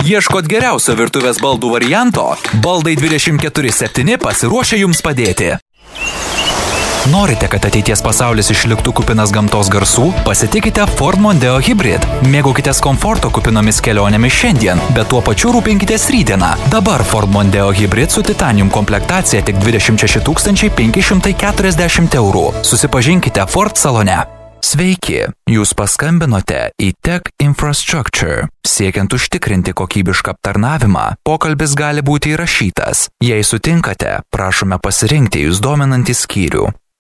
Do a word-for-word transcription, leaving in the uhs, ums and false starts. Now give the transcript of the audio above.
Ieškot geriausio virtuvės baldų varianto? Baldai dvidešimt keturi septyni pasiruošia jums padėti. Norite, kad ateities pasaulis išliktų kupinas gamtos garsų? Pasitikite Ford Mondeo Hybrid. Mėgaukitės komforto kupinomis kelionėmis šiandien, bet tuo pačiu rūpinkitės rytdieną. Dabar Ford Mondeo Hybrid su Titanium komplektacija tik dvidešimt šeši tūkstančiai penki šimtai keturiasdešimt eurų. Susipažinkite Ford salone. Sveiki, jūs paskambinote į Tech Infrastructure. Siekiant užtikrinti kokybišką aptarnavimą, pokalbis gali būti įrašytas. Jei sutinkate, prašome pasirinkti jūs dominantį skyrių.